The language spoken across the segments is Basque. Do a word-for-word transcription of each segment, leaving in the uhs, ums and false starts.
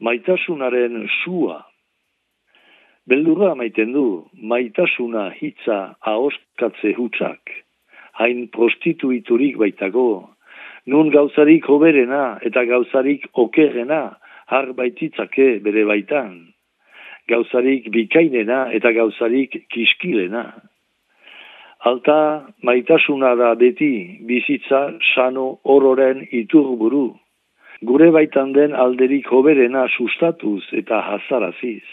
maitasunaren sua. Beldurra maiten du, maitasuna hitza ahoskatze hutsak, hain prostituiturik baitago, nun gauzarik hoberena eta gauzarik okerrena har baititzake bere baitan, gauzarik bikainena eta gauzarik kiskilena. Alta maitasuna da beti bizitza sano ororen iturburu, gure baitan den alderik hoberena sustatuz eta hazaraziz.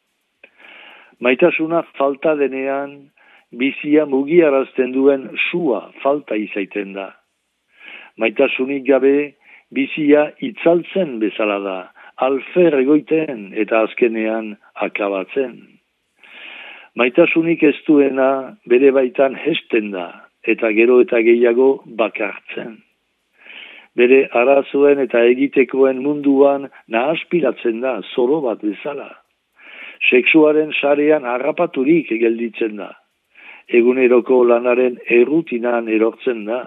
Maitasuna falta denean, bizia mugiarazten duen sua falta izaiten da. Maitasunik gabe, bizia itzaltzen bezala da, alfer egoiten eta azkenean akabatzen. Maitasunik ez duena bere baitan hesten da, eta gero eta gehiago bakartzen. Bere arazoen eta egitekoen munduan nahaspiratzen da, zoro bat bezala. Sexuaren sarean harrapaturik gelditzen da. Eguneroko lanaren errutinan erortzen da.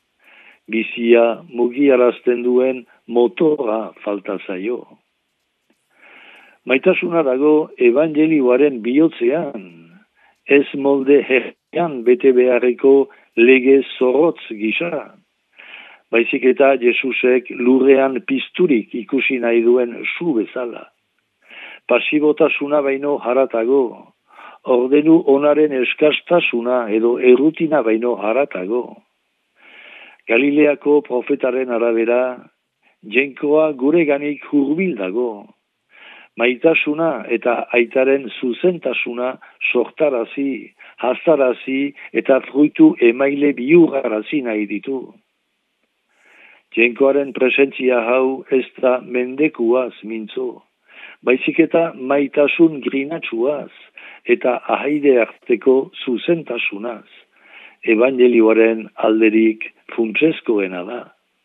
Bizia mugiarazten duen motora falta zaio. Maitasuna dago evangelioaren bihotzean, ez molde herrian bete beharreko lege zorrotz gisa. Baizik eta Jesusek lurrean pizturik ikusi nahi duen su bezala. Pasibotasuna baino haratago, ordenu onaren eskastasuna edo errutina baino haratago. Galileako profetaren arabera, jenkoa gureganik hurbil dago. Maitasuna eta aitaren zuzentasuna sortarazi, hazarazi eta fruitu emaile bihurarazi nahi ditu. Jenkoaren presentzia hau ez da mendekuaz mintzo. Baizik eta maitasun grinatsuaz eta ahaide arteko zuzentasunaz, evangelioaren alderik funtsezkoena da.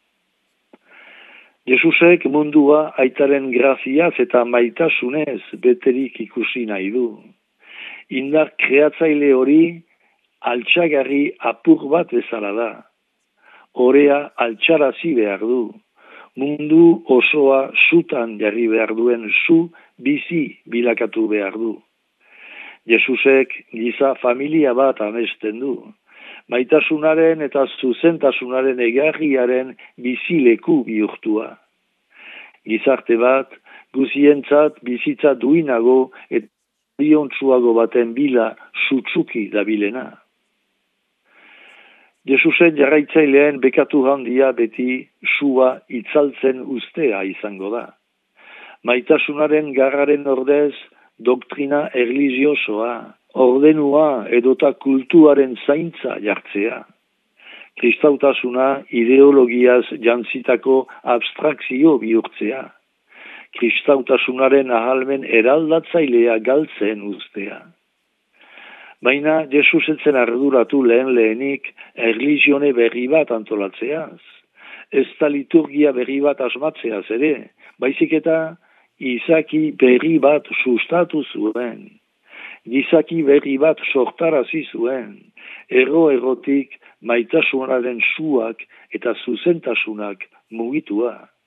Jesusek mundua aitaren graziaz eta maitasunez beterik ikusi nahi du. Indar kreatzaile hori altxagarri apur bat bezala da. Orea altxarazi behar du. Mundu osoa sutan jarri behar duen su bizi bilakatu behar du. Jesusek giza familia bat amesten du. Maitasunaren eta zuzentasunaren egarriaren bizileku bihurtua. Gizarte bat, guzientzat bizitza duinago eta biontsuago baten bila sutsuki dabilena. Jesusen jarraitzaileen bekatu handia beti sua itzaltzen ustea izango da. Maitasunaren garraren ordez doktrina erlijiosoa, ordenua edota kultuaren zaintza jartzea. Kristautasuna ideologiaz jantzitako abstrakzio bihurtzea. Kristautasunaren ahalmen eraldatzailea galtzen ustea. Baina Jesus etzen arduratu lehen lehenik erlizione berri bat antolatzeaz. Ez da liturgia berri bat asmatzeaz ere, baizik eta izaki berri bat sustatu zuen. Gizaki berri bat sortarazi zuen, ero-erotik maitasunaren suak eta zuzentasunak mugitua.